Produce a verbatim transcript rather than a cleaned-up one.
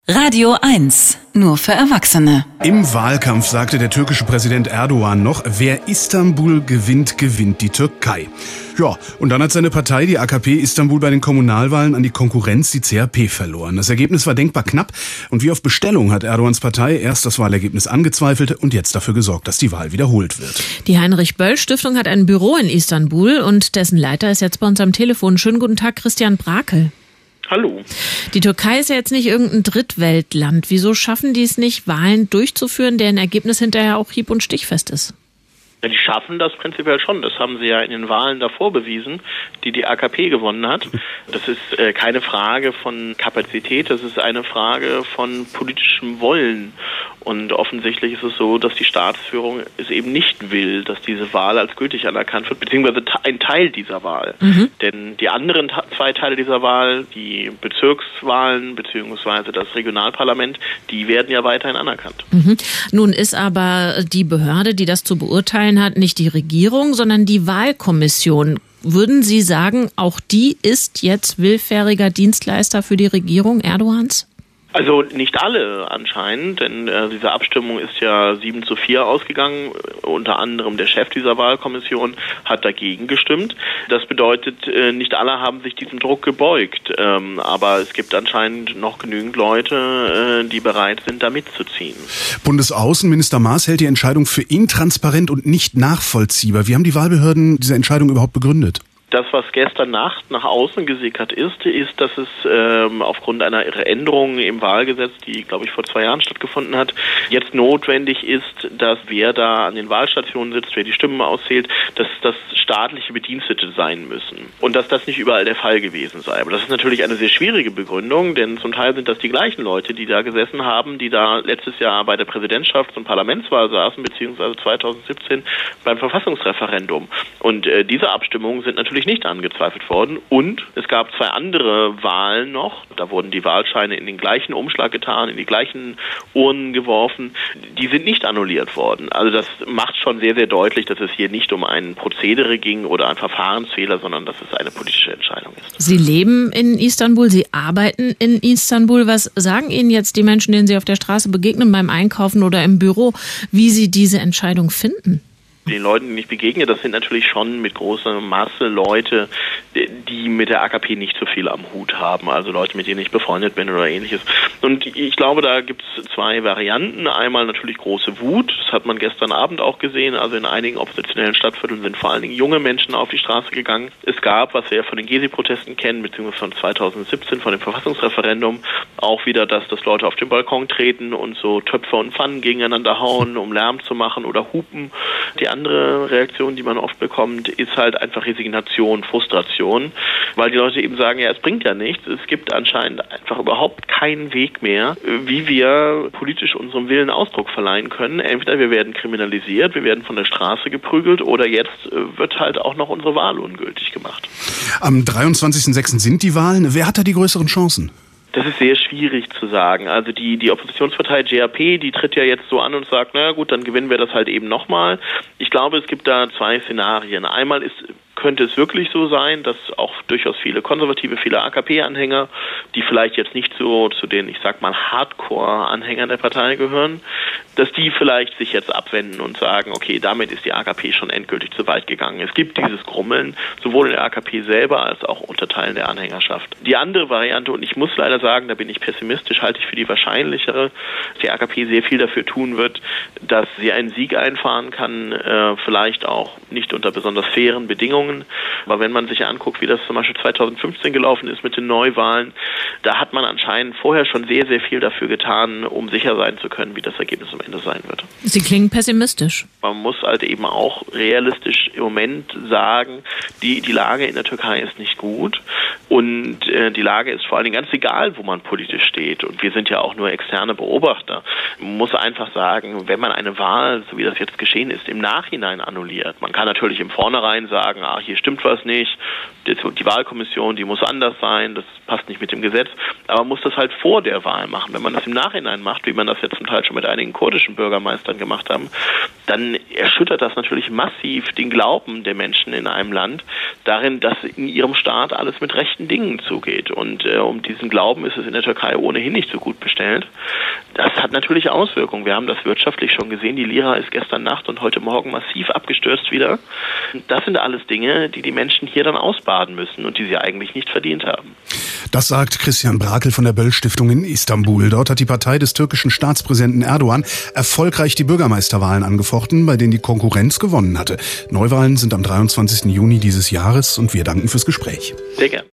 Radio eins, nur für Erwachsene. Im Wahlkampf sagte der türkische Präsident Erdogan noch, wer Istanbul gewinnt, gewinnt die Türkei. Ja, und dann hat seine Partei, die A K P Istanbul, bei den Kommunalwahlen an die Konkurrenz, die C H P, verloren. Das Ergebnis war denkbar knapp und wie auf Bestellung hat Erdogans Partei erst das Wahlergebnis angezweifelt und jetzt dafür gesorgt, dass die Wahl wiederholt wird. Die Heinrich-Böll-Stiftung hat ein Büro in Istanbul und dessen Leiter ist jetzt bei uns am Telefon. Schönen guten Tag, Christian Brakel. Hallo. Die Türkei ist ja jetzt nicht irgendein Drittweltland. Wieso schaffen die es nicht, Wahlen durchzuführen, deren Ergebnis hinterher auch hieb- und stichfest ist? Ja, die schaffen das prinzipiell schon. Das haben sie ja in den Wahlen davor bewiesen, die die A K P gewonnen hat. Das ist äh, keine Frage von Kapazität, das ist eine Frage von politischem Wollen. Und offensichtlich ist es so, dass die Staatsführung es eben nicht will, dass diese Wahl als gültig anerkannt wird, beziehungsweise ein Teil dieser Wahl. Mhm. Denn die anderen zwei Teile dieser Wahl, die Bezirkswahlen beziehungsweise das Regionalparlament, die werden ja weiterhin anerkannt. Mhm. Nun ist aber die Behörde, die das zu beurteilen hat, nicht die Regierung, sondern die Wahlkommission. Würden Sie sagen, auch die ist jetzt willfähriger Dienstleister für die Regierung Erdogans? Also nicht alle anscheinend, denn äh, diese Abstimmung ist ja sieben zu vier ausgegangen. Unter anderem der Chef dieser Wahlkommission hat dagegen gestimmt. Das bedeutet, äh, nicht alle haben sich diesem Druck gebeugt. Ähm, aber es gibt anscheinend noch genügend Leute, äh, die bereit sind, da mitzuziehen. Bundesaußenminister Maas hält die Entscheidung für intransparent und nicht nachvollziehbar. Wie haben die Wahlbehörden diese Entscheidung überhaupt begründet? Das, was gestern Nacht nach außen gesickert ist, ist, dass es ähm, aufgrund einer Änderung im Wahlgesetz, die, glaube ich, vor zwei Jahren stattgefunden hat, jetzt notwendig ist, dass wer da an den Wahlstationen sitzt, wer die Stimmen auszählt, dass das staatliche Bedienstete sein müssen. Und dass das nicht überall der Fall gewesen sei. Aber das ist natürlich eine sehr schwierige Begründung, denn zum Teil sind das die gleichen Leute, die da gesessen haben, die da letztes Jahr bei der Präsidentschafts- und Parlamentswahl saßen, beziehungsweise zweitausendsiebzehn beim Verfassungsreferendum. Und äh, diese Abstimmungen sind natürlich nicht angezweifelt worden. Und es gab zwei andere Wahlen noch. Da wurden die Wahlscheine in den gleichen Umschlag getan, in die gleichen Urnen geworfen. Die sind nicht annulliert worden. Also das macht schon sehr, sehr deutlich, dass es hier nicht um ein Prozedere ging oder einen Verfahrensfehler, sondern dass es eine politische Entscheidung ist. Sie leben in Istanbul, Sie arbeiten in Istanbul. Was sagen Ihnen jetzt die Menschen, denen Sie auf der Straße begegnen, beim Einkaufen oder im Büro, wie Sie diese Entscheidung finden? Den Leuten, denen ich begegne, das sind natürlich schon mit großer Masse Leute, die mit der A K P nicht so viel am Hut haben, also Leute, mit denen ich befreundet bin oder ähnliches. Und ich glaube, da gibt es zwei Varianten. Einmal natürlich große Wut, das hat man gestern Abend auch gesehen, also in einigen oppositionellen Stadtvierteln sind vor allen Dingen junge Menschen auf die Straße gegangen. Es gab, was wir ja von den Gezi-Protesten kennen, beziehungsweise von zweitausendsiebzehn, von dem Verfassungsreferendum, auch wieder, dass das Leute auf den Balkon treten und so Töpfe und Pfannen gegeneinander hauen, um Lärm zu machen oder hupen. Die andere Reaktion, die man oft bekommt, ist halt einfach Resignation, Frustration, weil die Leute eben sagen, ja, es bringt ja nichts. Es gibt anscheinend einfach überhaupt keinen Weg mehr, wie wir politisch unserem Willen Ausdruck verleihen können. Entweder wir werden kriminalisiert, wir werden von der Straße geprügelt oder jetzt wird halt auch noch unsere Wahl ungültig gemacht. Am dreiundzwanzigsten sechsten sind die Wahlen. Wer hat da die größeren Chancen? Das ist sehr schwierig zu sagen. Also die, die Oppositionspartei J H P, die tritt ja jetzt so an und sagt, na gut, dann gewinnen wir das halt eben nochmal. Ich glaube, es gibt da zwei Szenarien. Einmal ist könnte es wirklich so sein, dass auch durchaus viele Konservative, viele A K P-Anhänger, die vielleicht jetzt nicht so zu den, ich sag mal, Hardcore-Anhängern der Partei gehören, dass die vielleicht sich jetzt abwenden und sagen, okay, damit ist die A K P schon endgültig zu weit gegangen. Es gibt dieses Grummeln, sowohl in der A K P selber als auch unter Teilen der Anhängerschaft. Die andere Variante, und ich muss leider sagen, da bin ich pessimistisch, halte ich für die wahrscheinlichere, dass die A K P sehr viel dafür tun wird, dass sie einen Sieg einfahren kann, äh, vielleicht auch nicht unter besonders fairen Bedingungen. Aber wenn man sich anguckt, wie das zum Beispiel zweitausendfünfzehn gelaufen ist mit den Neuwahlen, da hat man anscheinend vorher schon sehr, sehr viel dafür getan, um sicher sein zu können, wie das Ergebnis am Ende sein wird. Sie klingen pessimistisch. Man muss halt eben auch realistisch im Moment sagen, die, die Lage in der Türkei ist nicht gut. Und äh, die Lage ist vor allen Dingen ganz egal, wo man politisch steht. Und wir sind ja auch nur externe Beobachter. Man muss einfach sagen, wenn man eine Wahl, so wie das jetzt geschehen ist, im Nachhinein annulliert. Man kann natürlich im Vornherein sagen, ah, hier stimmt was nicht, die Wahlkommission, die muss anders sein, das passt nicht mit dem Gesetz. Aber man muss das halt vor der Wahl machen. Wenn man das im Nachhinein macht, wie man das jetzt zum Teil schon mit einigen kurdischen Bürgermeistern gemacht haben, dann erschüttert das natürlich massiv den Glauben der Menschen in einem Land darin, dass in ihrem Staat alles mit rechten Dingen zugeht. Und äh, um diesen Glauben ist es in der Türkei ohnehin nicht so gut bestellt. Das hat natürlich Auswirkungen. Wir haben das wirtschaftlich schon gesehen. Die Lira ist gestern Nacht und heute Morgen massiv abgestürzt wieder. Das sind alles Dinge, die die Menschen hier dann ausbaden müssen und die sie eigentlich nicht verdient haben. Das sagt Christian Brakel von der Böll-Stiftung in Istanbul. Dort hat die Partei des türkischen Staatspräsidenten Erdogan erfolgreich die Bürgermeisterwahlen angefochten, bei denen die Konkurrenz gewonnen hatte. Neuwahlen sind am dreiundzwanzigsten Juni dieses Jahres und wir danken fürs Gespräch. Sehr gerne.